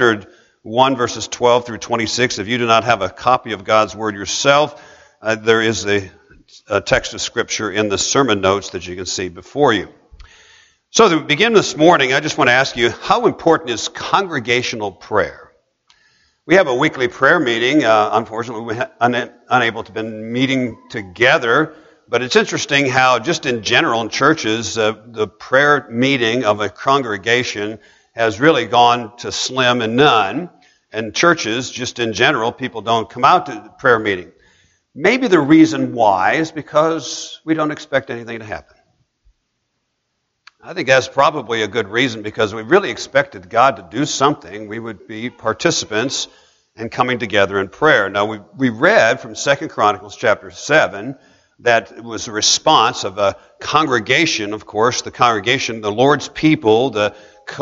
chapter 1, verses 12 through 26. If you do not have a copy of God's Word yourself, there is a text of Scripture in the sermon notes that you can see before you. So to begin this morning, I just want to ask you, how important is congregational prayer? We have a weekly prayer meeting. Unfortunately, we're unable to be meeting together. But it's interesting how just in general in churches, the prayer meeting of a congregation has really gone to slim and none. And churches, just in general, people don't come out to the prayer meeting. Maybe the reason why is because we don't expect anything to happen. I think that's probably a good reason, because we really expected God to do something. We would be participants and coming together in prayer. Now, we read from 2 Chronicles chapter 7 that it was a response of a congregation, of course, the congregation, the Lord's people, the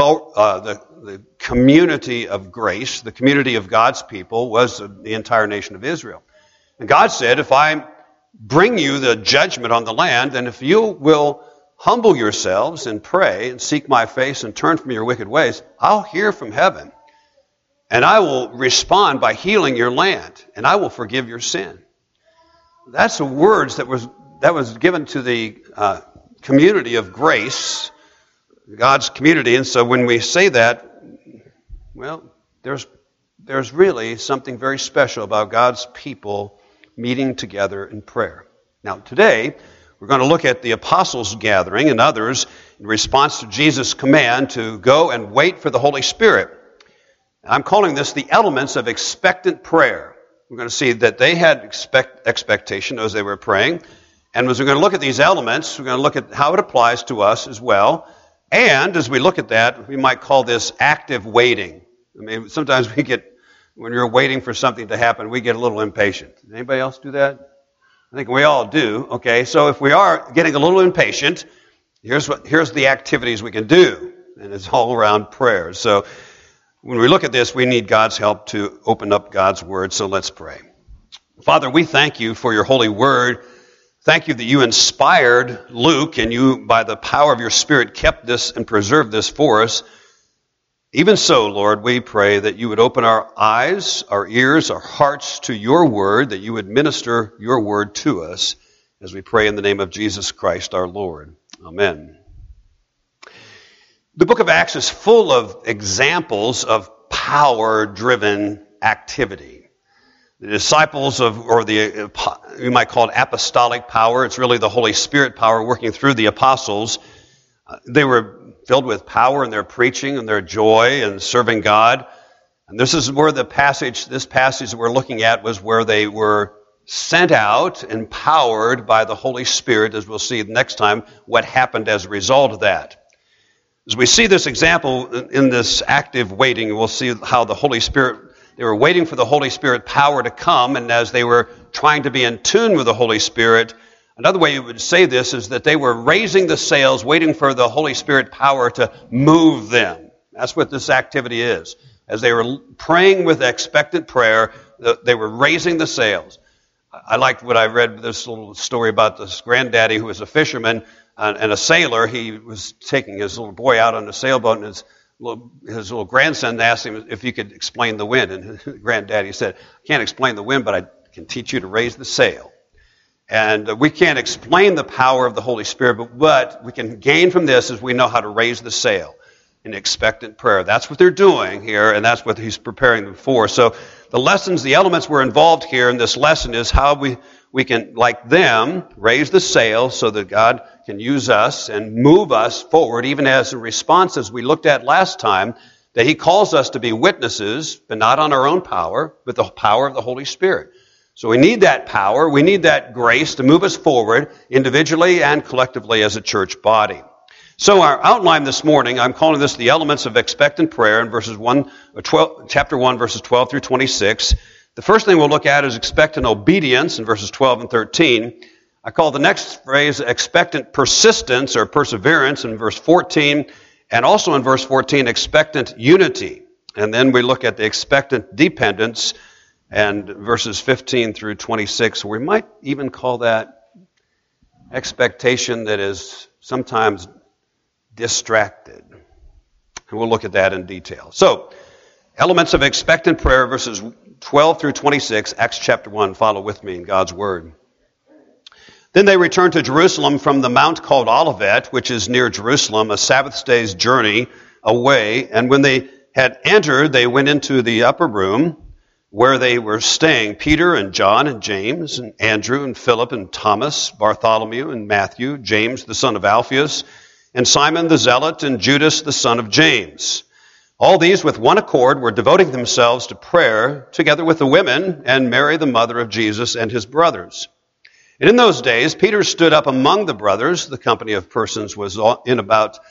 community of grace, the community of God's people was the entire nation of Israel. And God said, if I bring you the judgment on the land, then if you will humble yourselves and pray and seek my face and turn from your wicked ways, I'll hear from heaven. And I will respond by healing your land, and I will forgive your sin. That's the words that was given to the community of grace, God's community. And so when we say that, well, there's really something very special about God's people meeting together in prayer. Now today, we're going to look at the apostles' gathering and others in response to Jesus' command to go and wait for the Holy Spirit. I'm calling this the elements of expectant prayer. We're going to see that they had expectation as they were praying. And as we're going to look at these elements, we're going to look at how it applies to us as well. And as we look at that, we might call this active waiting. I mean, sometimes when you're waiting for something to happen, we get a little impatient. Anybody else do that? I think we all do. Okay, so if we are getting a little impatient, here's the activities we can do. And it's all around prayer. So when we look at this, we need God's help to open up God's Word, so let's pray. Father, we thank you for your holy Word. Thank you that you inspired Luke, and you, by the power of your Spirit, kept this and preserved this for us. Even so, Lord, we pray that you would open our eyes, our ears, our hearts to your Word, that you would minister your Word to us, as we pray in the name of Jesus Christ our Lord. Amen. The book of Acts is full of examples of power-driven activity. The disciples you might call it apostolic power. It's really the Holy Spirit power working through the apostles. They were filled with power in their preaching and their joy and serving God. And this is where this passage that we're looking at was where they were sent out, empowered by the Holy Spirit, as we'll see next time what happened as a result of that. As we see this example in this active waiting, we'll see how the Holy Spirit, they were waiting for the Holy Spirit power to come, and as they were trying to be in tune with the Holy Spirit, another way you would say this is that they were raising the sails, waiting for the Holy Spirit power to move them. That's what this activity is. As they were praying with expectant prayer, they were raising the sails. I liked what I read, this little story about this granddaddy who was a fisherman and a sailor. He was taking his little boy out on a sailboat, and his little grandson asked him if he could explain the wind. And his granddaddy said, I can't explain the wind, but I can teach you to raise the sail. And we can't explain the power of the Holy Spirit, but what we can gain from this is we know how to raise the sail in expectant prayer. That's what they're doing here, and that's what he's preparing them for. So the lessons, the elements we're involved here in this lesson is how we can, like them, raise the sail so that God can use us and move us forward, even as a response, as we looked at last time, that he calls us to be witnesses, but not on our own power, but the power of the Holy Spirit. So we need that power, we need that grace to move us forward individually and collectively as a church body. So our outline this morning, I'm calling this the elements of expectant prayer in chapter 1, verses 12 through 26. The first thing we'll look at is expectant obedience in verses 12 and 13. I call the next phrase expectant persistence or perseverance in verse 14, and also in verse 14, expectant unity. And then we look at the expectant dependence and verses 15 through 26. We might even call that expectation that is sometimes distracted. And we'll look at that in detail. So, Elements of expectant prayer, verses 12 through 26, Acts chapter 1. Follow with me in God's Word. Then they returned to Jerusalem from the mount called Olivet, which is near Jerusalem, a Sabbath day's journey away. And when they had entered, they went into the upper room where they were staying, Peter and John and James and Andrew and Philip and Thomas, Bartholomew and Matthew, James the son of Alphaeus, and Simon the Zealot and Judas the son of James. All these with one accord were devoting themselves to prayer together with the women and Mary the mother of Jesus and his brothers. And in those days Peter stood up among the brothers, the company of persons was in about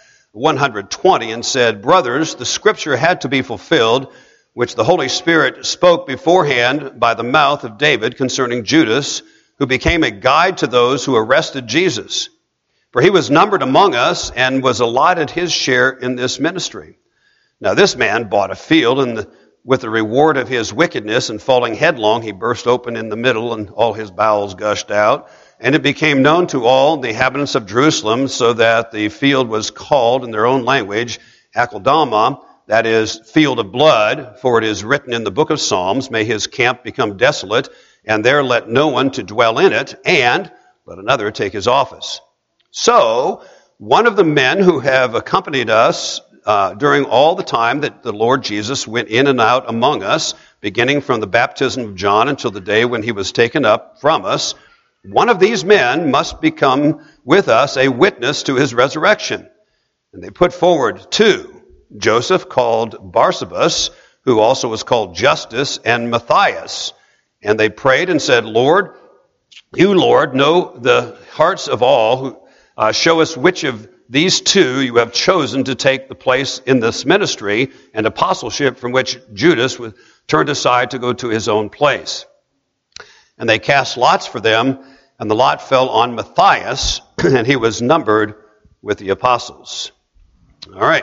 120, and said, "Brothers, the scripture had to be fulfilled, which the Holy Spirit spoke beforehand by the mouth of David concerning Judas, who became a guide to those who arrested Jesus. For he was numbered among us and was allotted his share in this ministry. Now this man bought a field, and with the reward of his wickedness, and falling headlong, he burst open in the middle, and all his bowels gushed out. And it became known to all the inhabitants of Jerusalem, so that the field was called in their own language, Akeldama, that is, field of blood, for it is written in the book of Psalms, may his camp become desolate, and there let no one to dwell in it, and let another take his office. So, one of the men who have accompanied us during all the time that the Lord Jesus went in and out among us, beginning from the baptism of John until the day when he was taken up from us, one of these men must become with us a witness to his resurrection." And they put forward two, Joseph called Barsabas, who also was called Justus, and Matthias. And they prayed and said, "Lord, you, Lord, know the hearts of all. Show us which of these two you have chosen to take the place in this ministry and apostleship from which Judas was turned aside to go to his own place." And they cast lots for them, and the lot fell on Matthias, and he was numbered with the apostles. All right.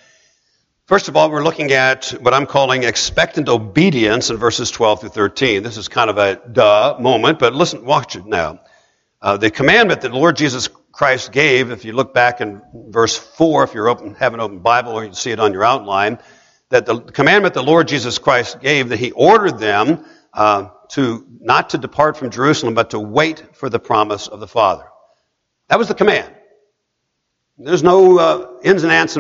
First of all, we're looking at what I'm calling expectant obedience in verses 12 through 13. This is kind of a duh moment, but listen, watch it now. The commandment that the Lord Jesus Christ gave, if you look back in verse 4, if you have an open Bible or you can see it on your outline, that the commandment the Lord Jesus Christ gave, that he ordered them to not to depart from Jerusalem, but to wait for the promise of the Father. That was the command. There's no ins and outs,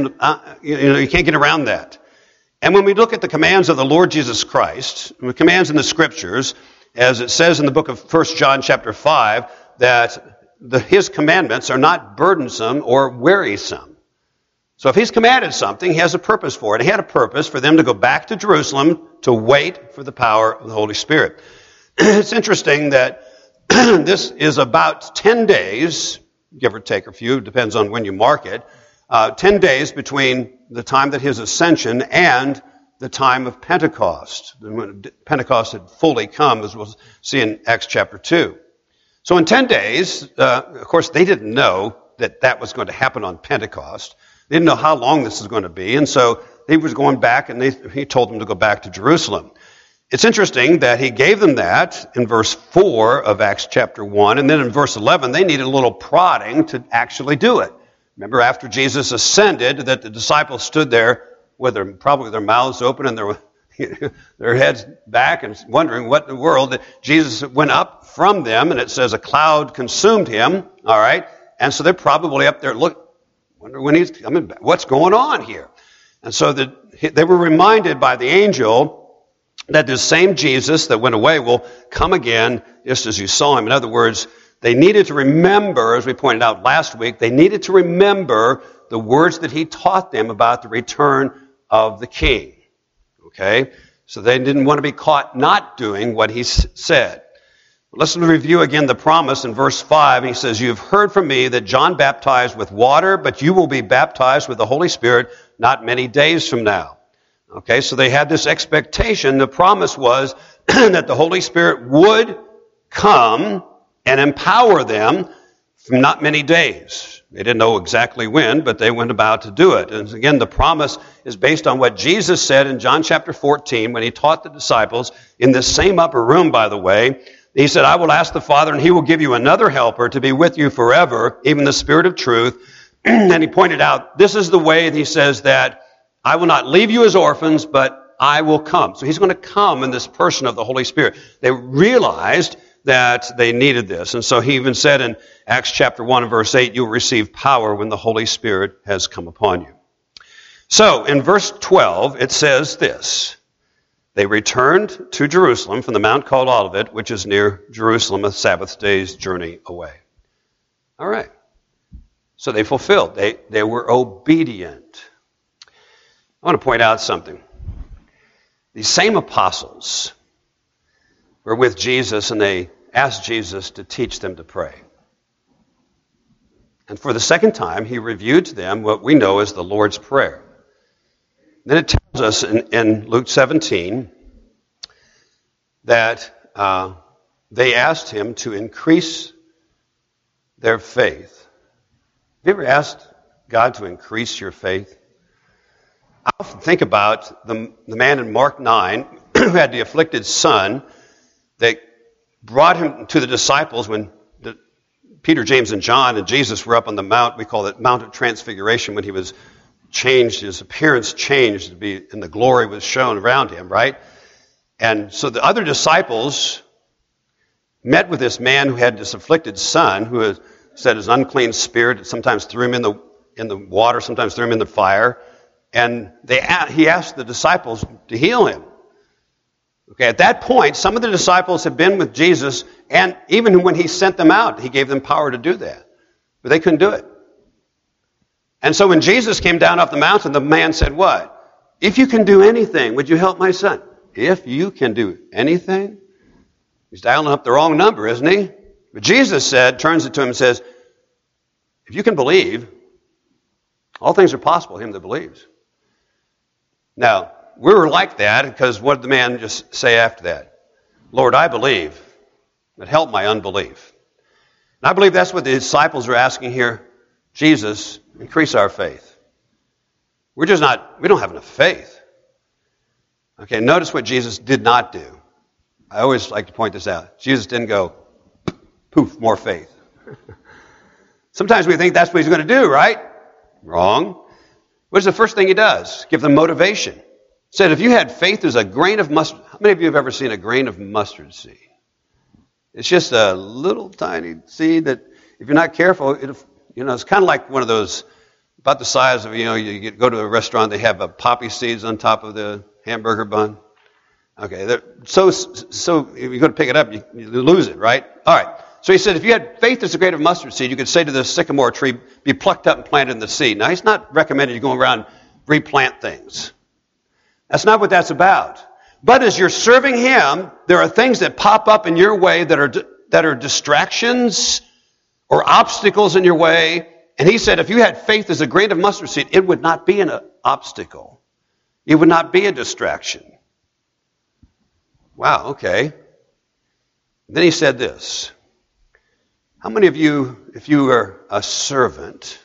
you can't get around that. And when we look at the commands of the Lord Jesus Christ, the commands in the Scriptures, as it says in the book of 1 John chapter 5, that his commandments are not burdensome or wearisome. So if he's commanded something, he has a purpose for it. He had a purpose for them to go back to Jerusalem to wait for the power of the Holy Spirit. It's interesting that this is about 10 days, give or take a few, depends on when you mark it, 10 days between the time that his ascension and the time of Pentecost, when Pentecost had fully come, as we'll see in Acts chapter 2. So in 10 days, of course, they didn't know that was going to happen on Pentecost. They didn't know how long this was going to be, and so he was going back, and he told them to go back to Jerusalem. It's interesting that he gave them that in verse 4 of Acts chapter 1, and then in verse 11, they needed a little prodding to actually do it. Remember, after Jesus ascended, that the disciples stood there with probably their mouths open and their heads back and wondering what in the world. That Jesus went up from them, and it says a cloud consumed him, all right? And so they're probably up there, wonder when he's coming back. What's going on here? And so they were reminded by the angel that this same Jesus that went away will come again just as you saw him. In other words, they needed to remember, as we pointed out last week, they needed to remember the words that he taught them about the return of the King. Okay? So they didn't want to be caught not doing what he said. Let's review again the promise in verse 5. He says, "You have heard from me that John baptized with water, but you will be baptized with the Holy Spirit not many days from now." Okay, so they had this expectation. The promise was that the Holy Spirit would come and empower them from not many days. They didn't know exactly when, but they went about to do it. And again, the promise is based on what Jesus said in John chapter 14 when he taught the disciples in this same upper room, by the way. He said, "I will ask the Father, and he will give you another helper to be with you forever, even the Spirit of truth." And he pointed out, this is the way, and he says that I will not leave you as orphans, but I will come. So he's going to come in this person of the Holy Spirit. They realized that they needed this. And so he even said in Acts chapter 1 and verse 8, you'll receive power when the Holy Spirit has come upon you. So in verse 12, it says this. They returned to Jerusalem from the mount called Olivet, which is near Jerusalem, a Sabbath day's journey away. All right. So they fulfilled. They were obedient. I want to point out something. These same apostles were with Jesus, and they asked Jesus to teach them to pray. And for the second time, he reviewed to them what we know as the Lord's Prayer. Then it tells us in Luke 17 that they asked him to increase their faith. Have you ever asked God to increase your faith? I often think about the man in Mark 9 who had the afflicted son that brought him to the disciples when Peter, James, and John and Jesus were up on the mount. We call it Mount of Transfiguration, when he was changed, his appearance changed to be, and the glory was shown around him, right? And so the other disciples met with this man who had this afflicted son, who had said his unclean spirit, sometimes threw him in the water, sometimes threw him in the fire, and he asked the disciples to heal him. Okay, at that point, some of the disciples had been with Jesus, and even when he sent them out, he gave them power to do that. But they couldn't do it. And so when Jesus came down off the mountain, the man said, what? If you can do anything, would you help my son? If you can do anything? He's dialing up the wrong number, isn't he? But Jesus turns it to him and says, if you can believe, all things are possible to him that believes. Now, we were like that because what did the man just say after that? Lord, I believe, but help my unbelief. And I believe that's what the disciples are asking here. Jesus, increase our faith. We don't have enough faith. Okay, notice what Jesus did not do. I always like to point this out. Jesus didn't go, poof, more faith. Sometimes we think that's what he's going to do, right? Wrong. What is the first thing he does? Give them motivation. He said, if you had faith as a grain of mustard. How many of you have ever seen a grain of mustard seed? It's just a little tiny seed that, if you're not careful, it's kind of like one of those, about the size of, you go to a restaurant, they have poppy seeds on top of the hamburger bun. Okay, so if you go to pick it up, you lose it, right? All right. So he said, if you had faith as a grain of mustard seed, you could say to this sycamore tree, be plucked up and planted in the sea. Now, he's not recommending you go around and replant things. That's not what that's about. But as you're serving him, there are things that pop up in your way that are distractions or obstacles in your way. And he said, if you had faith as a grain of mustard seed, it would not be an obstacle. It would not be a distraction. Wow, okay. Then he said this. How many of you, if you were a servant,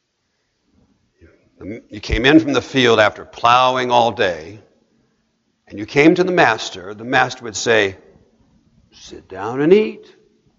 you came in from the field after plowing all day, and you came to the master would say, sit down and eat.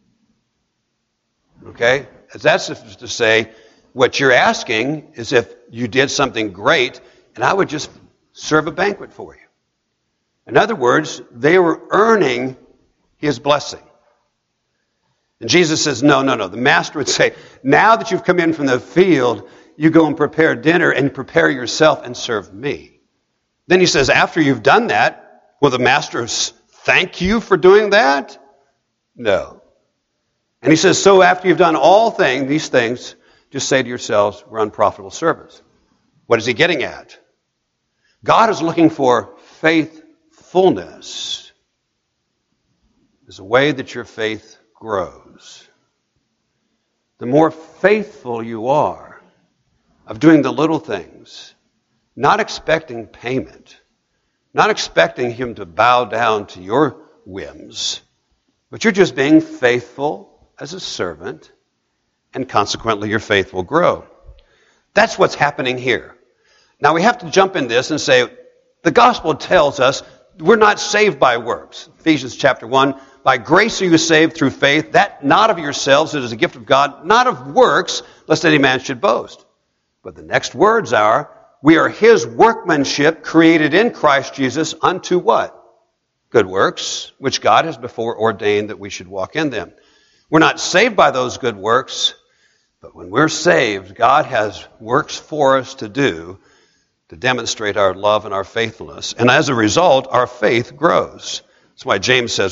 Okay? That's to say, what you're asking is if you did something great, and I would just serve a banquet for you. In other words, they were earning his blessing. And Jesus says, no. The master would say, now that you've come in from the field, you go and prepare dinner and prepare yourself and serve me. Then he says, after you've done that, will the master thank you for doing that? No. And he says, so after you've done these things, just say to yourselves, we're unprofitable servants. What is he getting at? God is looking for faithfulness. There's a way that your faith grows. The more faithful you are of doing the little things, not expecting payment, not expecting him to bow down to your whims, but you're just being faithful as a servant, and consequently your faith will grow. That's what's happening here. Now we have to jump in this and say, the gospel tells us we're not saved by works. Ephesians chapter 1, by grace are you saved through faith, that not of yourselves, it is a gift of God, not of works, lest any man should boast. But the next words are, We are his workmanship created in Christ Jesus unto what? Good works, which God has before ordained that we should walk in them. We're not saved by those good works, but when we're saved, God has works for us to do to demonstrate our love and our faithfulness. And as a result, our faith grows. That's why James says,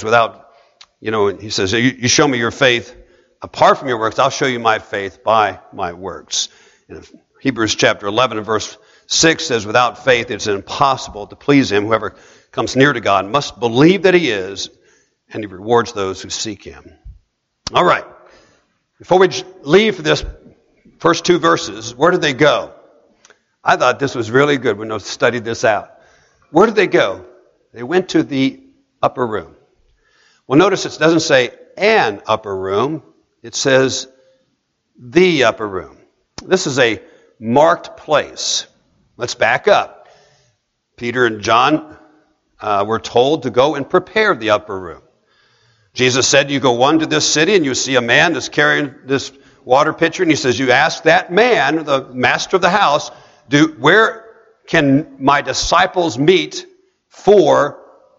he says, you show me your faith apart from your works, I'll show you my faith by my works. And Hebrews chapter 11 and verse 6 says, without faith it's impossible to please him. Whoever comes near to God must believe that he is, and he rewards those who seek him. All right. Before we leave for this first two verses, where did they go? I thought this was really good when I studied this out. Where did they go? They went to the upper room. Well, notice it doesn't say an upper room. It says the upper room. This is a marked place. Let's back up. Peter and John were told to go and prepare the upper room. Jesus said, you go one to this city and you see a man that's carrying this water pitcher, and he says, you ask that man, the master of the house, where can my disciples meet for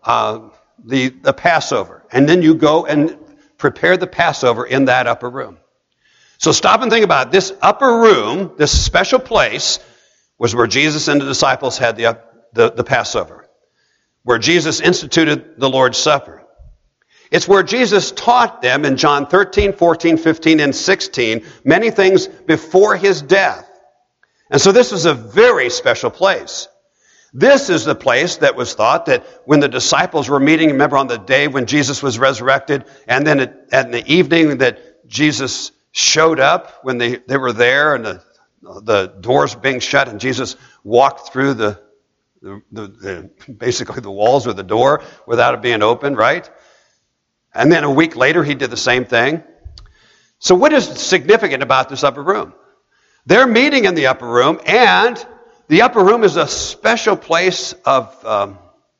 the Passover? And then you go and prepare the Passover in that upper room. So stop and think about it. This upper room, this special place, was where Jesus and the disciples had the Passover, where Jesus instituted the Lord's Supper. It's where Jesus taught them in John 13, 14, 15, and 16 many things before his death. And so this is a very special place. This is the place that was thought that when the disciples were meeting, remember on the day when Jesus was resurrected, and then in the evening that Jesus showed up when they were there and the doors being shut and Jesus walked through basically the walls of the door without it being open, right? And then a week later, he did the same thing. So what is significant about this upper room? They're meeting in the upper room, and the upper room is a special place of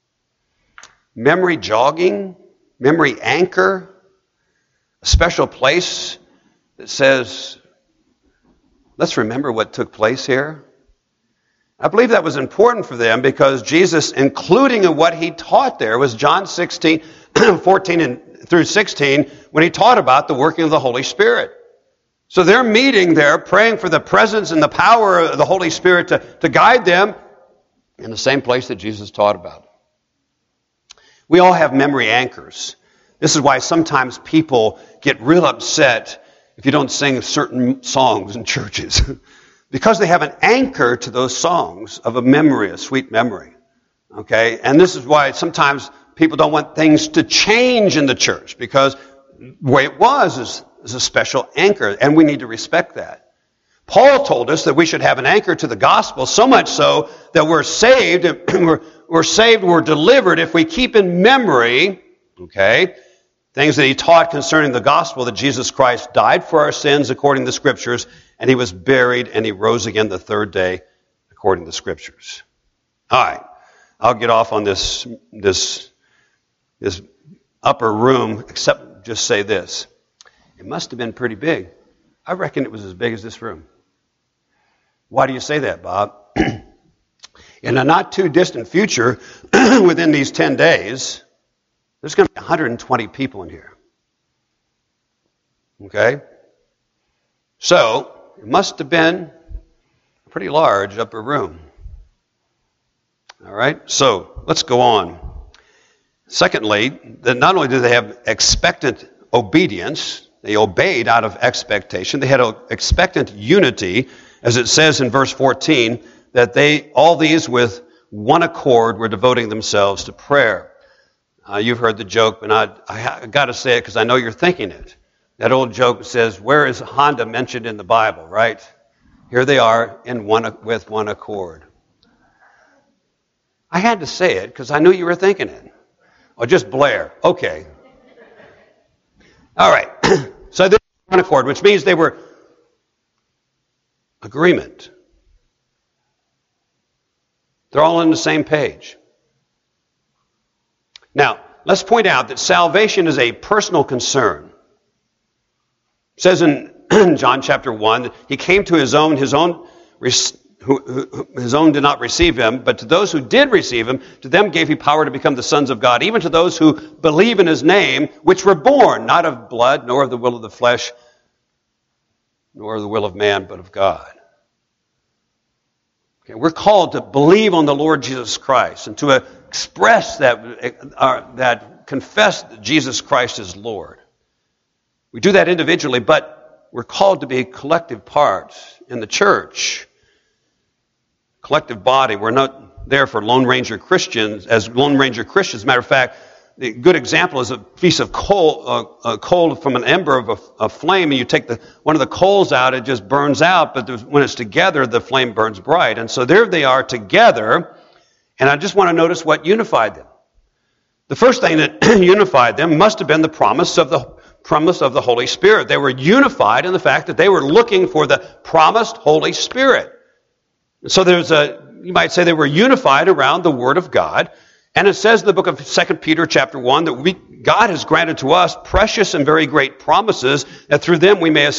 memory jogging, memory anchor, a special place that says, let's remember what took place here. I believe that was important for them because Jesus, including in what he taught there, was John 16, 14 through 16, when he taught about the working of the Holy Spirit. So they're meeting there, praying for the presence and the power of the Holy Spirit to guide them in the same place that Jesus taught about. We all have memory anchors. This is why sometimes people get real upset if you don't sing certain songs in churches. Because they have an anchor to those songs of a memory, a sweet memory. Okay? And this is why sometimes people don't want things to change in the church, because the way it was is a special anchor, and we need to respect that. Paul told us that we should have an anchor to the gospel, so much so that we're saved, we're delivered if we keep in memory, okay, things that he taught concerning the gospel, that Jesus Christ died for our sins according to the Scriptures, and he was buried, and he rose again the third day according to the Scriptures. All right, I'll get off on this upper room, except just say this. It must have been pretty big. I reckon it was as big as this room. Why do you say that, Bob? In a not too distant future, within these 10 days, there's going to be 120 people in here. Okay? So, it must have been a pretty large upper room. All right? So, let's go on. Secondly, that not only did they have expectant obedience, they obeyed out of expectation. They had an expectant unity, as it says in verse 14, that all these with one accord were devoting themselves to prayer. You've heard the joke, but I got to say it because I know you're thinking it. That old joke says, where is Honda mentioned in the Bible, right? Here they are with one accord. I had to say it because I knew you were thinking it. Or just Blair. Okay. All right. So they were one accord, which means they were agreement. They're all on the same page. Now, let's point out that salvation is a personal concern. It says in John chapter 1 that he came to his own his own did not receive him, but to those who did receive him, to them gave he power to become the sons of God, even to those who believe in his name, which were born not of blood, nor of the will of the flesh, nor of the will of man, but of God. Okay, we're called to believe on the Lord Jesus Christ and to express that confess that Jesus Christ is Lord. We do that individually, but we're called to be a collective part in the church. Collective body. We're not there for Lone Ranger Christians. As Lone Ranger Christians, matter of fact, the good example is a piece of coal from an ember of a flame, and you take one of the coals out, it just burns out, but when it's together, the flame burns bright. And so there they are together, and I just want to notice what unified them. The first thing that unified them must have been the promise of the Holy Spirit. They were unified in the fact that they were looking for the promised Holy Spirit. So you might say they were unified around the Word of God. And it says in the book of 2 Peter chapter 1 that God has granted to us precious and very great promises, that through them we may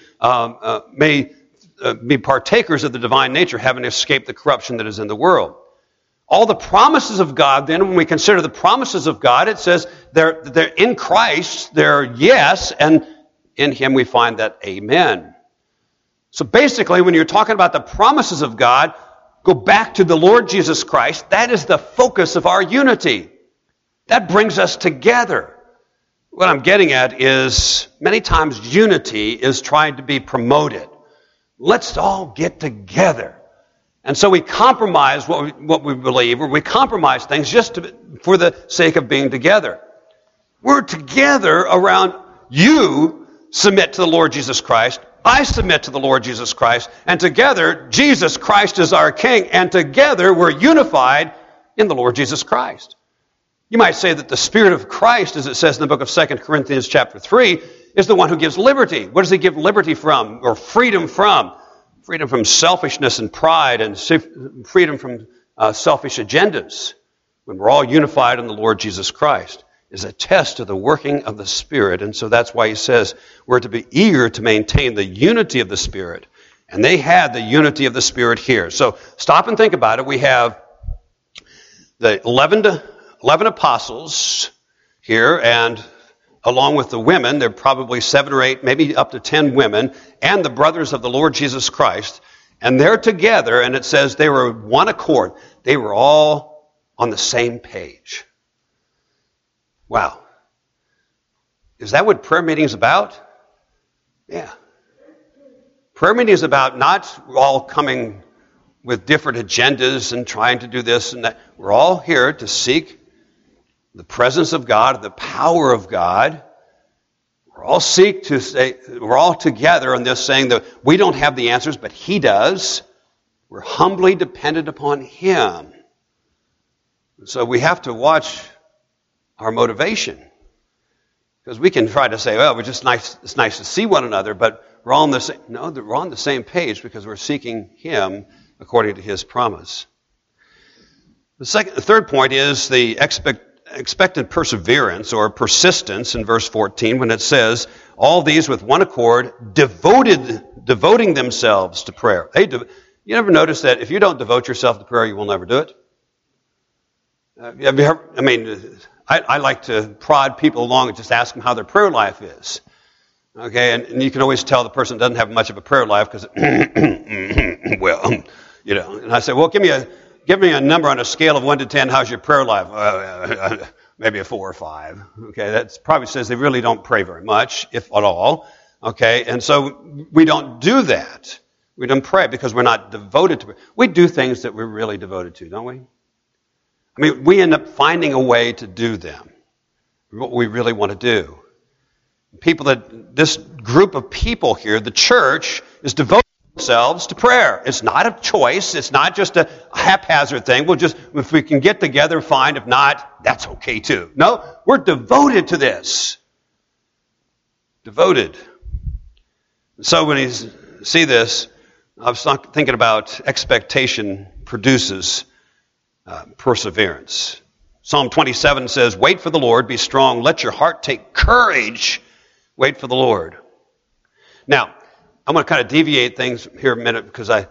be partakers of the divine nature, having escaped the corruption that is in the world. All the promises of God, then, when we consider the promises of God, it says they're in Christ, they're yes, and in Him we find that amen. So basically, when you're talking about the promises of God, go back to the Lord Jesus Christ. That is the focus of our unity. That brings us together. What I'm getting at is many times unity is trying to be promoted. Let's all get together. And so we compromise what we believe, or we compromise things just for the sake of being together. We're together around you submit to the Lord Jesus Christ. I submit to the Lord Jesus Christ, and together, Jesus Christ is our King, and together we're unified in the Lord Jesus Christ. You might say that the Spirit of Christ, as it says in the book of 2 Corinthians chapter 3, is the one who gives liberty. What does He give liberty from, or freedom from? Freedom from selfishness and pride, and freedom from selfish agendas. When we're all unified in the Lord Jesus Christ, is a test of the working of the Spirit. And so that's why he says we're to be eager to maintain the unity of the Spirit. And they had the unity of the Spirit here. So stop and think about it. We have the 11 apostles here, and along with the women, there are probably 7 or 8, maybe up to 10 women, and the brothers of the Lord Jesus Christ. And they're together, and it says they were one accord. They were all on the same page. Wow. Is that what prayer meeting is about? Yeah. Prayer meeting is about not all coming with different agendas and trying to do this and that. We're all here to seek the presence of God, the power of God. We're all together on this, saying that we don't have the answers, but He does. We're humbly dependent upon Him. So we have to watch our motivation. Because we can try to say, well, it's nice to see one another, but we're all on the same page because we're seeking Him according to His promise. The third point is the expected perseverance or persistence in verse 14 when it says, all these with one accord devoting themselves to prayer. You ever notice that if you don't devote yourself to prayer, you will never do it? I like to prod people along and just ask them how their prayer life is. Okay, and you can always tell the person doesn't have much of a prayer life because, well, you know. And I say, well, give me a number on a scale of 1 to 10. How's your prayer life? Maybe a 4 or 5. Okay, that probably says they really don't pray very much, if at all. Okay, and so we don't do that. We don't pray because we're not devoted to it. We do things that we're really devoted to, don't we? I mean, we end up finding a way to do them, what we really want to do. This group of people here, the church, is devoting themselves to prayer. It's not a choice. It's not just a haphazard thing. If we can get together, fine. If not, that's okay too. No, we're devoted to this. Devoted. So when you see this, I was thinking about expectation produces perseverance. Psalm 27 says, wait for the Lord, be strong, let your heart take courage, wait for the Lord. Now, I'm going to kind of deviate things here a minute because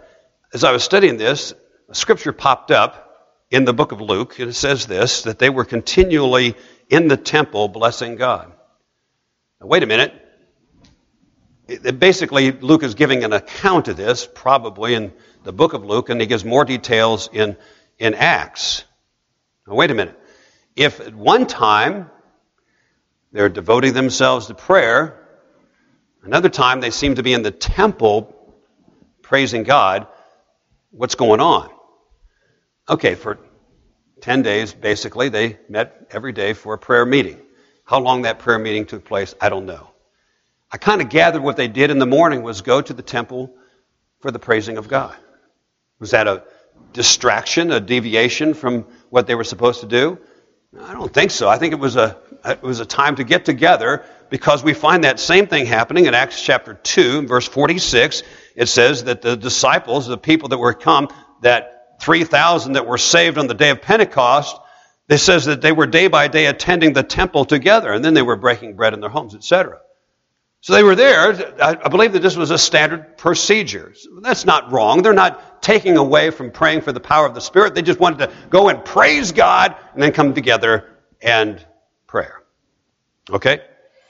as I was studying this, a scripture popped up in the book of Luke. It says this, that they were continually in the temple blessing God. Now, wait a minute. Basically, Luke is giving an account of this, probably in the book of Luke, and he gives more details in Acts. Now, wait a minute. If at one time they're devoting themselves to prayer, another time they seem to be in the temple praising God, what's going on? Okay, for 10 days, basically, they met every day for a prayer meeting. How long that prayer meeting took place, I don't know. I kind of gathered what they did in the morning was go to the temple for the praising of God. Was that a distraction, a deviation from what they were supposed to do? I don't think so. I think it was a time to get together, because we find that same thing happening in Acts chapter 2, verse 46. It says that the disciples, the people that were come, that 3,000 that were saved on the day of Pentecost, it says that they were day by day attending the temple together, and then they were breaking bread in their homes, etc. So they were there. I believe that this was a standard procedure. So that's not wrong. They're not taking away from praying for the power of the Spirit. They just wanted to go and praise God and then come together and prayer. Okay?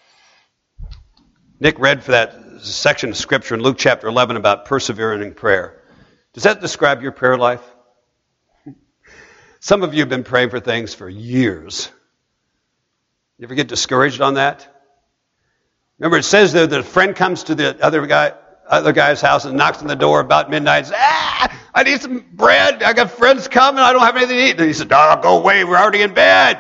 Nick read for that section of Scripture in Luke chapter 11 about persevering in prayer. Does that describe your prayer life? Some of you have been praying for things for years. You ever get discouraged on that? Remember, it says there that a friend comes to the other guy's house and knocks on the door about midnight and says, I need some bread. I got friends coming. I don't have anything to eat. And he said, go away. We're already in bed.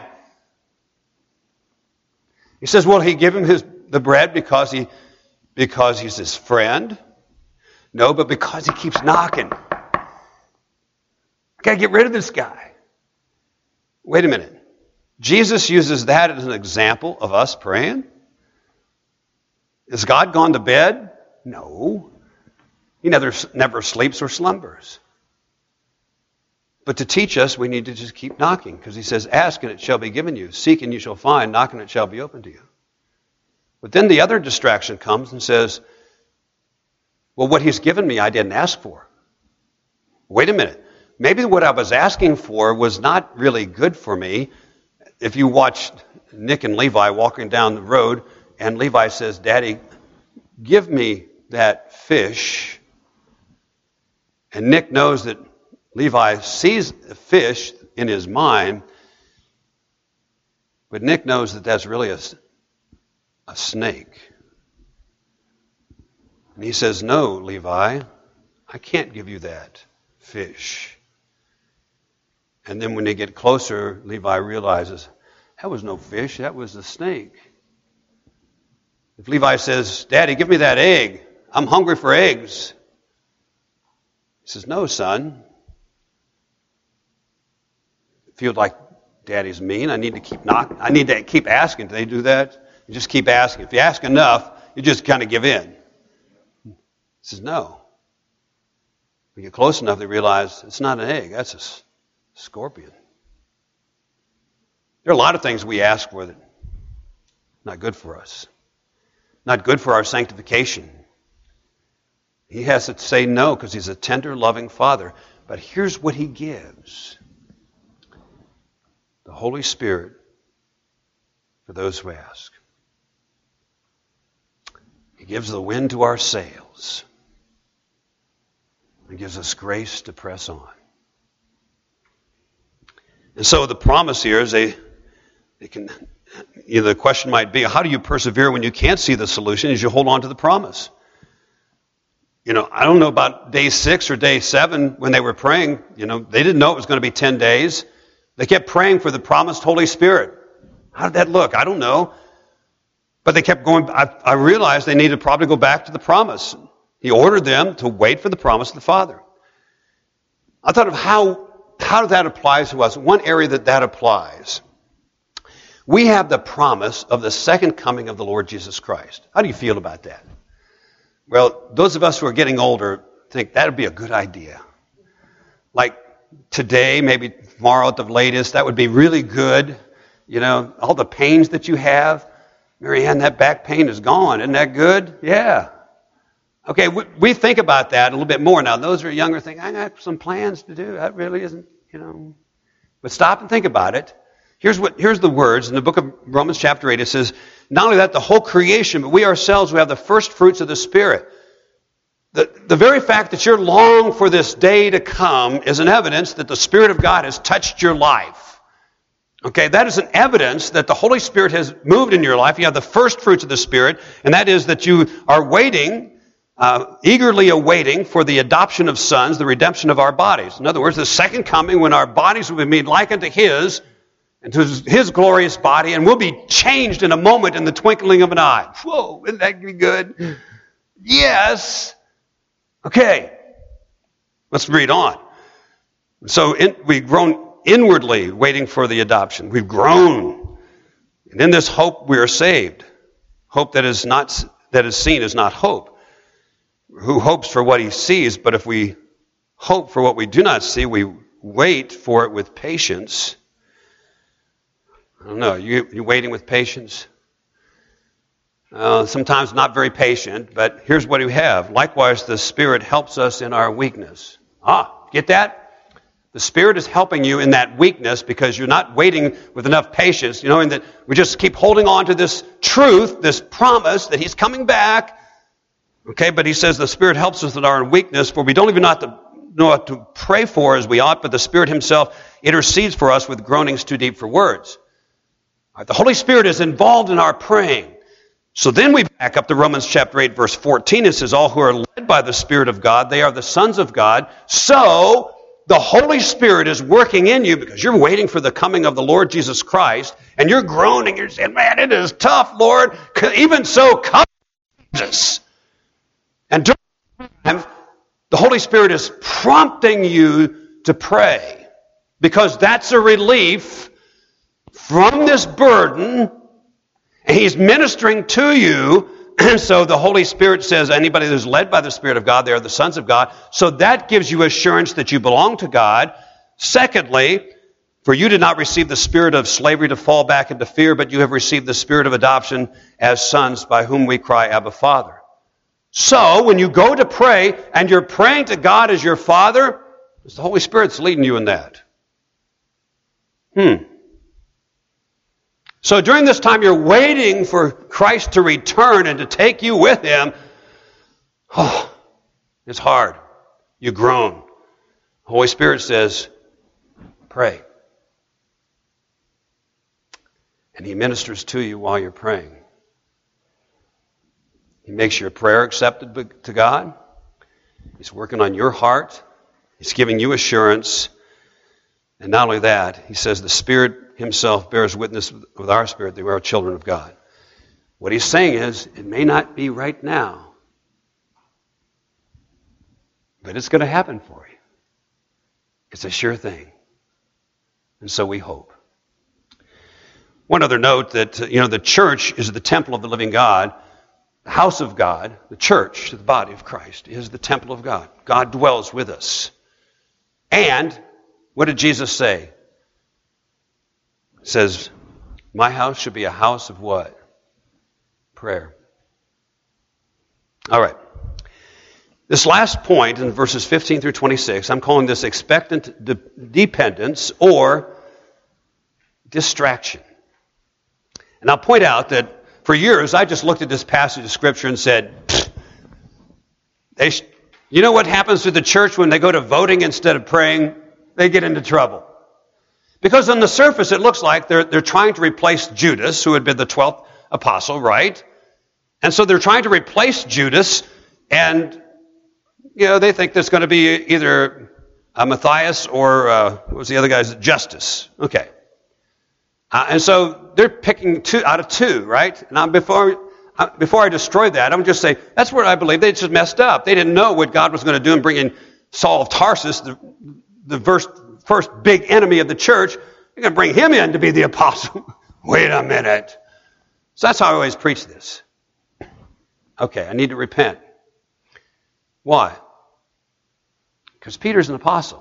He says, will he give him the bread because he's his friend? No, but because he keeps knocking. I got to get rid of this guy. Wait a minute. Jesus uses that as an example of us praying? Has God gone to bed? No. He never sleeps or slumbers. But to teach us, we need to just keep knocking, because he says, ask and it shall be given you. Seek and you shall find. Knock and it shall be opened to you. But then the other distraction comes and says, well, what he's given me, I didn't ask for. Wait a minute. Maybe what I was asking for was not really good for me. If you watch Nick and Levi walking down the road, and Levi says, Daddy, give me that fish. And Nick knows that Levi sees a fish in his mind, but Nick knows that that's really a snake. And he says, no, Levi, I can't give you that fish. And then when they get closer, Levi realizes, that was no fish, that was a snake. If Levi says, Daddy, give me that egg. I'm hungry for eggs. He says, no, son. I feel like Daddy's mean. I need to keep knocking. I need to keep asking. Do they do that? You just keep asking. If you ask enough, you just kind of give in. He says, no. When you get close enough, they realize it's not an egg. That's a scorpion. There are a lot of things we ask for that are not good for us. Not good for our sanctification. He has to say no because he's a tender, loving Father. But here's what he gives. The Holy Spirit for those who ask. He gives the wind to our sails. He gives us grace to press on. And so the promise here is the question might be, how do you persevere when you can't see the solution? Is you hold on to the promise. I don't know about day 6 or day 7 when they were praying. They didn't know it was going to be 10 days. They kept praying for the promised Holy Spirit. How did that look? I don't know. But they kept going. I realized they needed to probably go back to the promise. He ordered them to wait for the promise of the Father. I thought of how that applies to us. One area that applies. We have the promise of the second coming of the Lord Jesus Christ. How do you feel about that? Well, those of us who are getting older think that would be a good idea. Like today, maybe tomorrow at the latest, that would be really good. All the pains that you have. Mary Ann, that back pain is gone. Isn't that good? Yeah. Okay, we think about that a little bit more now. Those who are younger think, I got some plans to do. That really isn't, But stop and think about it. Here's the words in the book of Romans chapter 8. It says, not only that, the whole creation, but we ourselves who have the first fruits of the Spirit. The very fact that you're long for this day to come is an evidence that the Spirit of God has touched your life. Okay, that is an evidence that the Holy Spirit has moved in your life. You have the first fruits of the Spirit, and that is that you are waiting, eagerly awaiting for the adoption of sons, the redemption of our bodies. In other words, the second coming when our bodies will be made like unto His, and to His glorious body, and we'll be changed in a moment in the twinkling of an eye. Whoa, isn't that good? Yes. Okay, let's read on. So we've grown inwardly waiting for the adoption. We've grown. And in this hope we are saved. Hope that is seen is not hope. Who hopes for what he sees? But if we hope for what we do not see, we wait for it with patience. I don't know, you waiting with patience? Sometimes not very patient, but here's what we have. Likewise, the Spirit helps us in our weakness. Get that? The Spirit is helping you in that weakness because you're not waiting with enough patience, knowing that we just keep holding on to this truth, this promise that He's coming back. Okay, but He says the Spirit helps us in our weakness, for we don't even know what to pray for as we ought, but the Spirit Himself intercedes for us with groanings too deep for words. The Holy Spirit is involved in our praying. So then we back up to Romans chapter 8, verse 14. It says, all who are led by the Spirit of God, they are the sons of God. So the Holy Spirit is working in you because you're waiting for the coming of the Lord Jesus Christ, and you're groaning. You're saying, man, it is tough, Lord. Even so, come, Jesus. And during that time, the Holy Spirit is prompting you to pray because that's a relief from this burden. And He's ministering to you. And so the Holy Spirit says anybody who's led by the Spirit of God, they are the sons of God. So that gives you assurance that you belong to God. Secondly, for you did not receive the spirit of slavery to fall back into fear, but you have received the spirit of adoption as sons by whom we cry, Abba, Father. So when you go to pray and you're praying to God as your Father, it's the Holy Spirit's leading you in that. So during this time you're waiting for Christ to return and to take you with Him. It's hard. You groan. The Holy Spirit says, pray. And He ministers to you while you're praying. He makes your prayer accepted to God. He's working on your heart. He's giving you assurance. And not only that, He says the Spirit Himself bears witness with our spirit that we are children of God. What He's saying is, it may not be right now, but it's going to happen for you. It's a sure thing. And so we hope. One other note that, the church is the temple of the living God. The house of God, the church, the body of Christ, is the temple of God. God dwells with us. And what did Jesus say? He says, my house should be a house of what? Prayer. All right. This last point in verses 15 through 26, I'm calling this expectant dependence or distraction. And I'll point out that for years, I just looked at this passage of Scripture and said, you know what happens to the church when they go to voting instead of praying? They get into trouble. Because on the surface, it looks like they're trying to replace Judas, who had been the 12th apostle, right? And so they're trying to replace Judas, and, they think there's going to be either Matthias or, what was the other guy's? Justus. Okay. And so they're picking two out of two, right? Now, before I destroy that, I'm just say that's where I believe they just messed up. They didn't know what God was going to do in bringing Saul of Tarsus, the first big enemy of the church. You're going to bring him in to be the apostle. Wait a minute. So that's how I always preach this. Okay, I need to repent. Why? Because Peter's an apostle.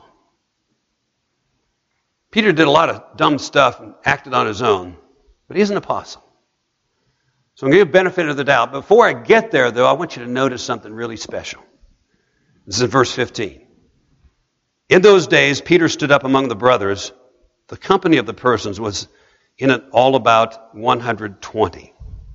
Peter did a lot of dumb stuff and acted on his own, but he's an apostle. So I'm going to give benefit of the doubt. Before I get there, though, I want you to notice something really special. This is in verse 15. In those days, Peter stood up among the brothers. The company of the persons was in it all about 120.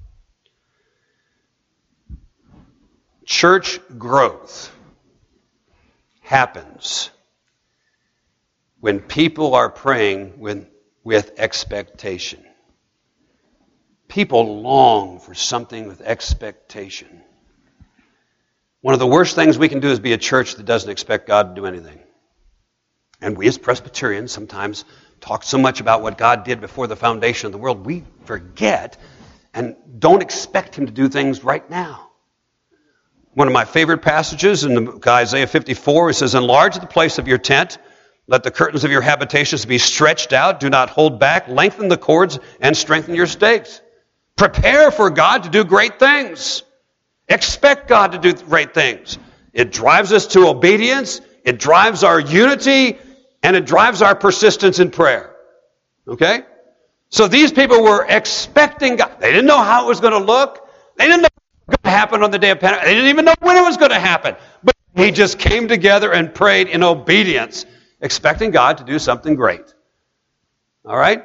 Church growth happens when people are praying with expectation. People long for something with expectation. One of the worst things we can do is be a church that doesn't expect God to do anything. And we as Presbyterians sometimes talk so much about what God did before the foundation of the world, we forget and don't expect Him to do things right now. One of my favorite passages in Isaiah 54, it says, enlarge the place of your tent, let the curtains of your habitations be stretched out, do not hold back, lengthen the cords and strengthen your stakes. Prepare for God to do great things. Expect God to do great things. It drives us to obedience, it drives our unity, and it drives our persistence in prayer. Okay? So these people were expecting God. They didn't know how it was going to look. They didn't know what was going to happen on the day of Pentecost. They didn't even know when it was going to happen. But he just came together and prayed in obedience, expecting God to do something great. All right?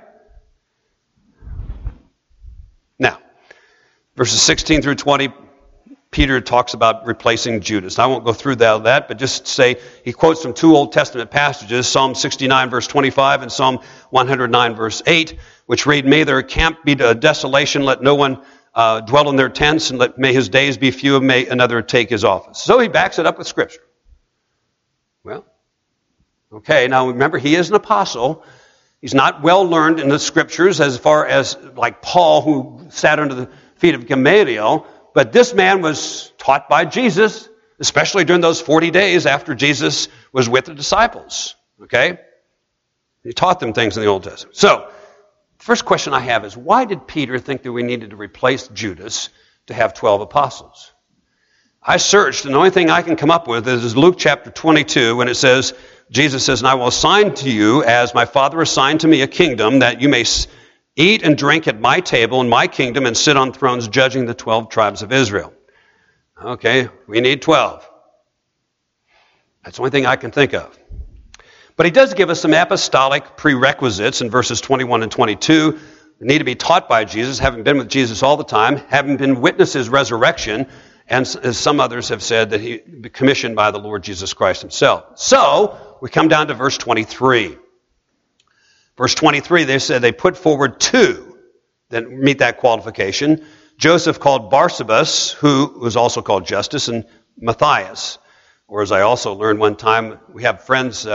Now, verses 16 through 20, Peter talks about replacing Judas. I won't go through that, but just say he quotes from two Old Testament passages, Psalm 69, verse 25, and Psalm 109, verse 8, which read, may their camp be a desolation, let no one dwell in their tents, and may his days be few, and may another take his office. So he backs it up with Scripture. Well, okay, now remember, he is an apostle. He's not well learned in the Scriptures as far as like Paul, who sat under the feet of Gamaliel. But this man was taught by Jesus, especially during those 40 days after Jesus was with the disciples. Okay? He taught them things in the Old Testament. So, the first question I have is, why did Peter think that we needed to replace Judas to have 12 apostles? I searched, and the only thing I can come up with is Luke chapter 22, when it says, Jesus says, and I will assign to you, as my Father assigned to me, a kingdom, that you may eat and drink at my table in my kingdom and sit on thrones judging the 12 tribes of Israel. Okay, we need 12. That's the only thing I can think of. But he does give us some apostolic prerequisites in verses 21 and 22. We need to be taught by Jesus, having been with Jesus all the time, having been witness his resurrection, and as some others have said, that he be commissioned by the Lord Jesus Christ himself. So, we come down to verse 23. Verse 23, they said they put forward two that meet that qualification. Joseph called Barsabas, who was also called Justus, and Matthias. Or as I also learned one time, we have friends,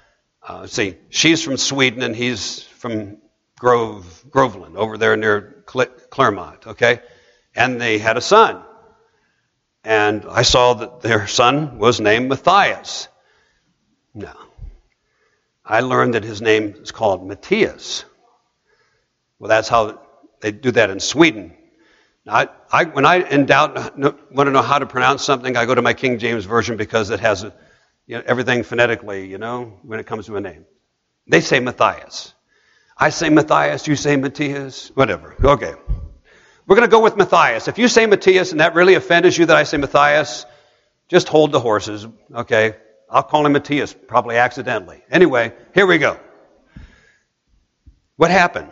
she's from Sweden and he's from Groveland, over there near Claremont, okay? And they had a son. And I saw that their son was named Matthias. No. I learned that his name is called Matthias. Well, that's how they do that in Sweden. Now, when I in doubt want to know how to pronounce something, I go to my King James Version because it has everything phonetically, when it comes to a name. They say Matthias. I say Matthias, you say Matthias, whatever. Okay. We're going to go with Matthias. If you say Matthias and that really offends you that I say Matthias, just hold the horses, okay? I'll call him Matthias, probably accidentally. Anyway, here we go. What happened?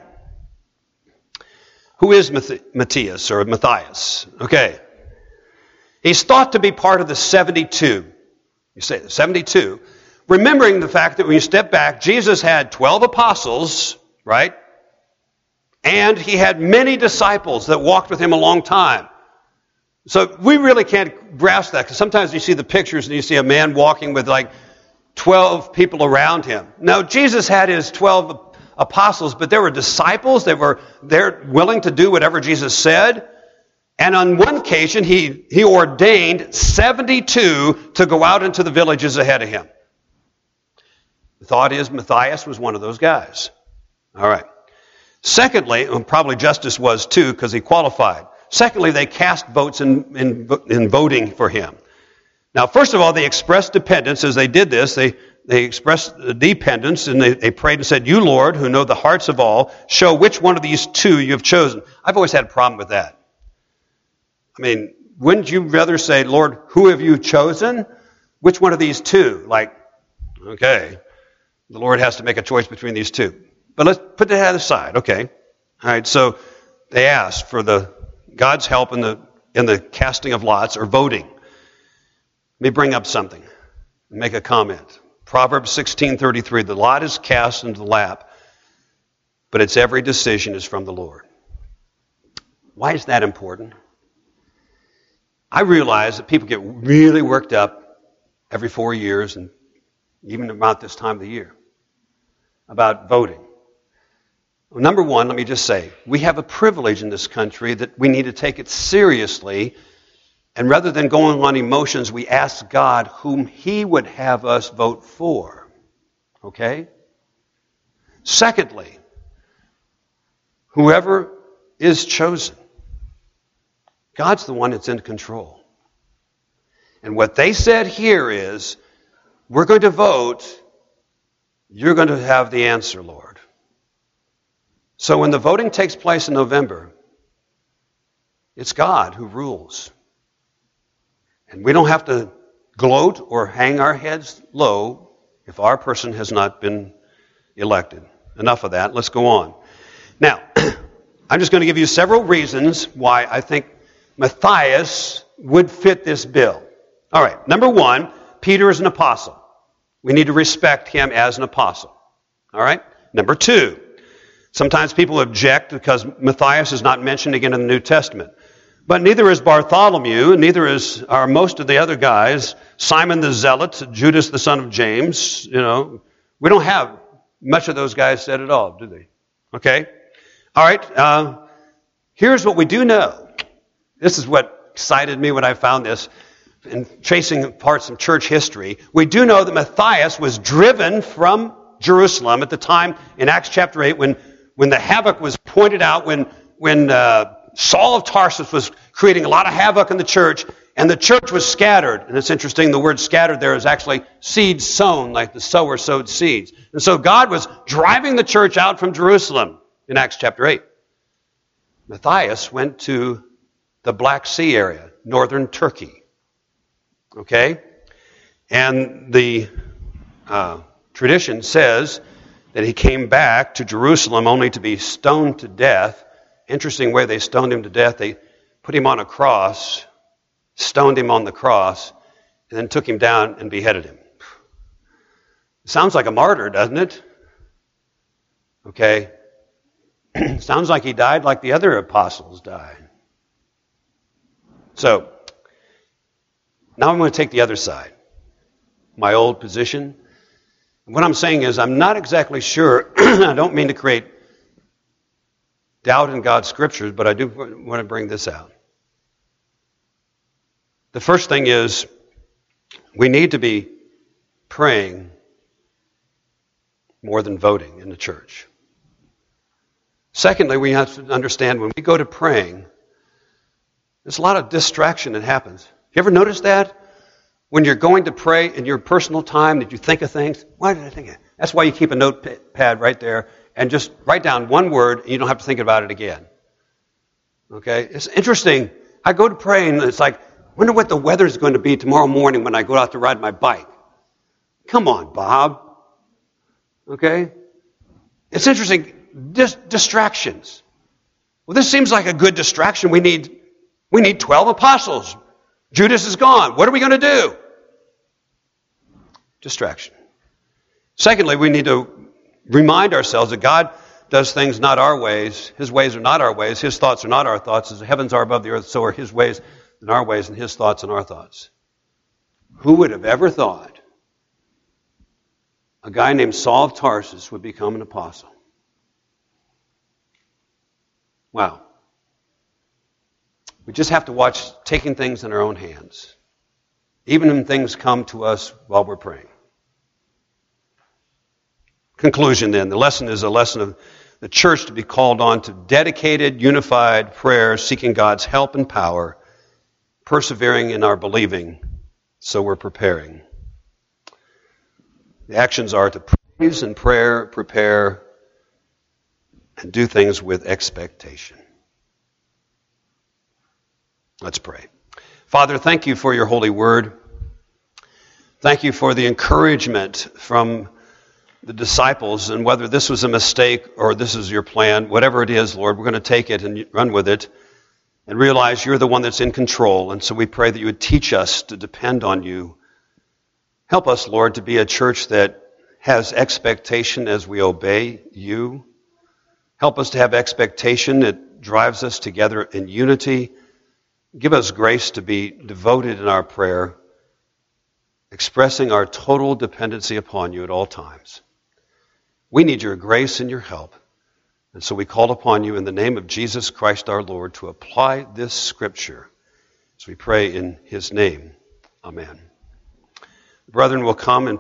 Who is Matthias or Matthias? Okay. He's thought to be part of the 72. You say the 72. Remembering the fact that when you step back, Jesus had 12 apostles, right? And he had many disciples that walked with him a long time. So we really can't grasp that, because sometimes you see the pictures and you see a man walking with like 12 people around him. No, Jesus had his 12 apostles, but there were disciples that were there willing to do whatever Jesus said. And on one occasion, he ordained 72 to go out into the villages ahead of him. The thought is Matthias was one of those guys. All right. Secondly, and probably Justus was too, because he qualified. Secondly, they cast votes in voting for him. Now, first of all, they expressed dependence. As they did this, they expressed dependence, and they prayed and said, you, Lord, who know the hearts of all, show which one of these two you have chosen. I've always had a problem with that. I mean, wouldn't you rather say, Lord, who have you chosen? Which one of these two? Like, okay, the Lord has to make a choice between these two. But let's put that aside, okay? All right, so they asked for God's help in the casting of lots or voting. Let me bring up something and make a comment. Proverbs 16:33, the lot is cast into the lap, but its every decision is from the Lord. Why is that important? I realize that people get really worked up every 4 years and even about this time of the year about voting. Well, number one, let me just say, we have a privilege in this country that we need to take it seriously. And rather than going on emotions, we ask God whom He would have us vote for. Okay? Secondly, whoever is chosen, God's the one that's in control. And what they said here is, we're going to vote, you're going to have the answer, Lord. So when the voting takes place in November, it's God who rules. And we don't have to gloat or hang our heads low if our person has not been elected. Enough of that. Let's go on. Now, I'm just going to give you several reasons why I think Matthias would fit this bill. All right. Number one, Peter is an apostle. We need to respect him as an apostle. All right. Number two, sometimes people object because Matthias is not mentioned again in the New Testament. But neither is Bartholomew, and neither are most of the other guys. Simon the Zealot, Judas the son of James, we don't have much of those guys said at all, do they? Okay? All right, here's what we do know. This is what excited me when I found this in tracing apart some church history. We do know that Matthias was driven from Jerusalem at the time in Acts chapter 8 when the havoc was pointed out, when Saul of Tarsus was creating a lot of havoc in the church, and the church was scattered. And it's interesting, the word scattered there is actually seeds sown, like the sower sowed seeds. And so God was driving the church out from Jerusalem in Acts chapter 8. Matthias went to the Black Sea area, northern Turkey. Okay? And the tradition says that he came back to Jerusalem only to be stoned to death. Interesting way they stoned him to death. They put him on a cross, stoned him on the cross, and then took him down and beheaded him. Sounds like a martyr, doesn't it? Okay. Sounds like he died like the other apostles died. So, now I'm going to take the other side. My old position. What I'm saying is I'm not exactly sure. I don't mean to create doubt in God's scriptures, but I do want to bring this out. The first thing is we need to be praying more than voting in the church. Secondly, we have to understand when we go to praying, there's a lot of distraction that happens. You ever notice that? When you're going to pray in your personal time, that you think of things, why did I think of that? That's why you keep a notepad right there and just write down one word and you don't have to think about it again. Okay? It's interesting. I go to pray and it's like, I wonder what the weather's going to be tomorrow morning when I go out to ride my bike. Come on, Bob. Okay? It's interesting. Distractions. Well, this seems like a good distraction. We need 12 apostles. Judas is gone. What are we going to do? Distraction. Secondly, we need to remind ourselves that God does things not our ways. His ways are not our ways. His thoughts are not our thoughts. As the heavens are above the earth, so are His ways than our ways, and His thoughts and our thoughts. Who would have ever thought a guy named Saul of Tarsus would become an apostle? Wow. We just have to watch taking things in our own hands, even when things come to us while we're praying. Conclusion then. The lesson is a lesson of the church to be called on to dedicated, unified prayer, seeking God's help and power, persevering in our believing, so we're preparing. The actions are to praise and prayer, prepare, and do things with expectation. Let's pray. Father, thank you for your holy word. Thank you for the encouragement from the disciples, and whether this was a mistake or this is your plan, whatever it is, Lord, we're going to take it and run with it and realize you're the one that's in control. And so we pray that you would teach us to depend on you. Help us, Lord, to be a church that has expectation as we obey you. Help us to have expectation that drives us together in unity. Give us grace to be devoted in our prayer, expressing our total dependency upon you at all times. We need your grace and your help. And so we call upon you in the name of Jesus Christ our Lord to apply this scripture. So we pray in his name. Amen. The brethren will come and